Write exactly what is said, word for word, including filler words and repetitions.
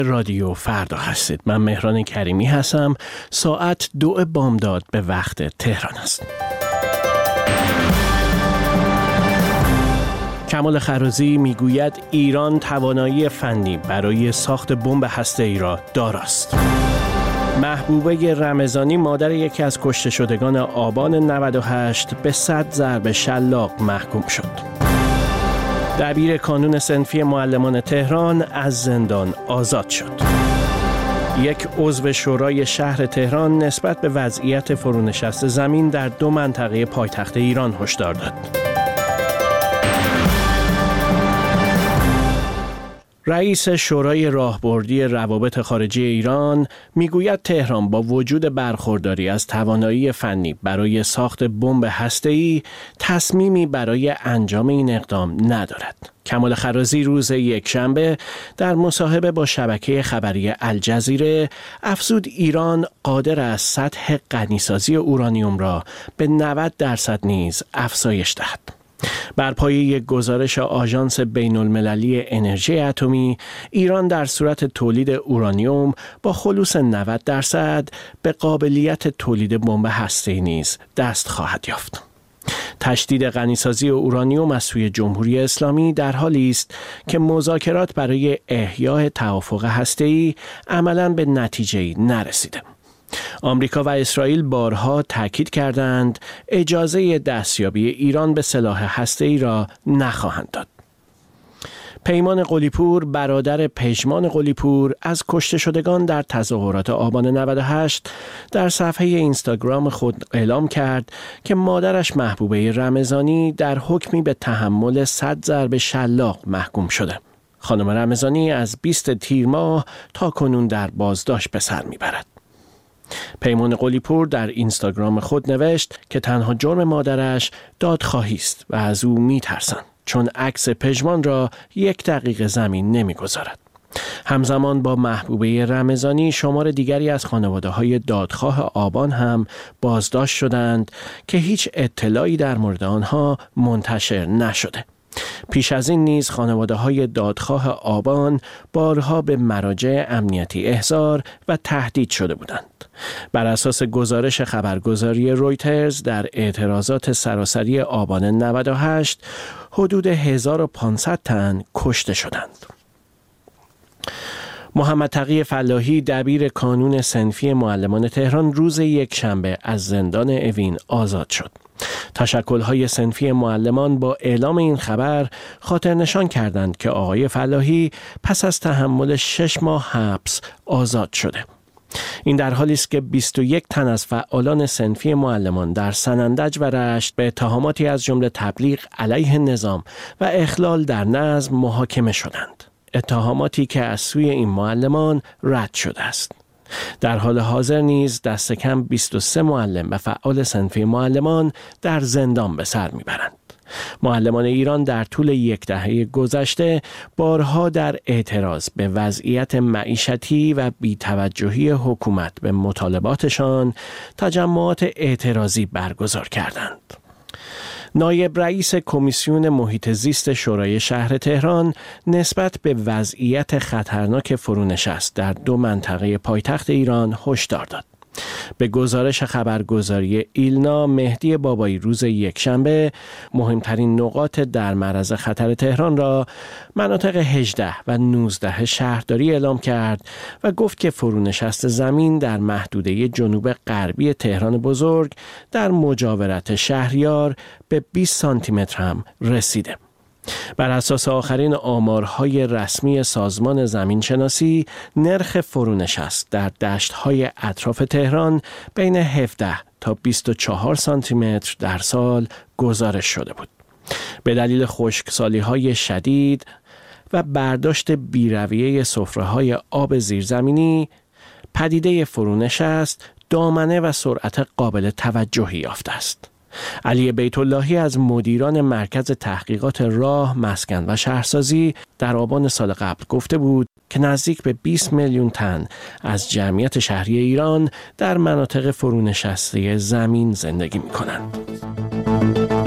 رادیو فردا هستید. من مهران کریمی هستم. ساعت دو بامداد به وقت تهران است. کمال خرازی میگوید ایران توانایی فنی برای ساخت بمب هسته‌ای را داراست. محبوبه رمضانی مادر یکی از کشته شدگان آبان نود و هشت به صد ضرب شلاق محکوم شد. دبیر کانون صنفی معلمان تهران از زندان آزاد شد. یک عضو شورای شهر تهران نسبت به وضعیت فرونشست زمین در دو منطقه پایتخت ایران هشدار داد. رئیس شورای راهبردی روابط خارجی ایران میگوید تهران با وجود برخورداری از توانایی فنی برای ساخت بمب هسته‌ای تصمیمی برای انجام این اقدام ندارد. کمال خرازی روز یکشنبه در مصاحبه با شبکه خبری الجزیره افزود ایران قادر است سطح غنیسازی اورانیوم را به نود درصد نیز افزایش دهد. بر پایه یک گزارش آژانس بین المللی انرژی اتمی، ایران در صورت تولید اورانیوم با خلوص نود درصد به قابلیت تولید بمب هسته‌ای نیز دست خواهد یافت. تشدید غنیسازی اورانیوم از سوی جمهوری اسلامی در حالی است که مذاکرات برای احیای توافق هسته‌ای عملاً به نتیجه‌ای نرسیده. آمریکا و اسرائیل بارها تاکید کردند اجازه دستیابی ایران به سلاح هسته‌ای را نخواهند داد. پیمان قلی‌پور برادر پژمان قلی‌پور از کشته شدگان در تظاهرات آبان نود و هشت در صفحه اینستاگرام خود اعلام کرد که مادرش محبوبه رمضانی در حکمی به تحمل صد ضرب شلاق محکوم شده. خانم رمضانی از بیست تیر ماه تا کنون در بازداشت به سر میبرد. پیمان قلی‌پور در اینستاگرام خود نوشت که تنها جرم مادرش دادخواهی است و از او میترسند چون عکس پژمان را یک دقیقه زمین نمیگذارد. همزمان با محبوبه رمضانی شمار دیگری از خانواده‌های دادخواه آبان هم بازداشت شدند که هیچ اطلاعی در مورد آنها منتشر نشده. پیش از این نیز خانواده‌های دادخواه آبان بارها به مراجع امنیتی احضار و تهدید شده بودند. بر اساس گزارش خبرگزاری رویترز در اعتراضات سراسری آبان نود و هشت حدود هزار و پانصد تن کشته شدند. محمد تقی فلاحی دبیر کانون صنفی معلمان تهران روز یکشنبه از زندان اوین آزاد شد. تشکل‌های صنفی معلمان با اعلام این خبر خاطر نشان کردند که آقای فلاحی پس از تحمل شش ماه حبس آزاد شده. این در حالی است که بیست و یک تن از فعالان صنفی معلمان در سنندج و رشت به اتهاماتی از جمله تبلیغ علیه نظام و اخلال در نظم محاکمه شدند. اتهاماتی که از سوی این معلمان رد شده است. در حال حاضر نیز دست کم بیست و سه معلم و فعال صنفی معلمان در زندان به سر میبرند. معلمان ایران در طول یک دهه گذشته بارها در اعتراض به وضعیت معیشتی و بی‌توجهی حکومت به مطالباتشان تجمعات اعتراضی برگزار کردند. نایب رئیس کمیسیون محیط زیست شورای شهر تهران نسبت به وضعیت خطرناک فرونشست در دو منطقه پایتخت ایران هشدار داد. به گزارش خبرگزاری ایلنا، مهدی بابایی روز یکشنبه مهمترین نقاط در معرض خطر تهران را مناطق هجده و نوزده شهرداری اعلام کرد و گفت که فرونشست زمین در محدوده جنوب غربی تهران بزرگ در مجاورت شهریار به بیست سانتی متر هم رسیده. بر اساس آخرین آمارهای رسمی سازمان زمینشناسی، نرخ فرونشست در دشت‌های اطراف تهران بین هفده تا بیست و چهار سانتی متر در سال گزارش شده بود. به دلیل خشکسالی‌های شدید و برداشت بی‌رویه سفره‌های آب زیرزمینی، پدیده فرونشست دامنه و سرعت قابل توجهی یافته است. علی بیت اللهی از مدیران مرکز تحقیقات راه، مسکن و شهرسازی در آبان سال قبل گفته بود که نزدیک به بیست میلیون تن از جمعیت شهری ایران در مناطق فرونشسته زمین زندگی می‌کنند.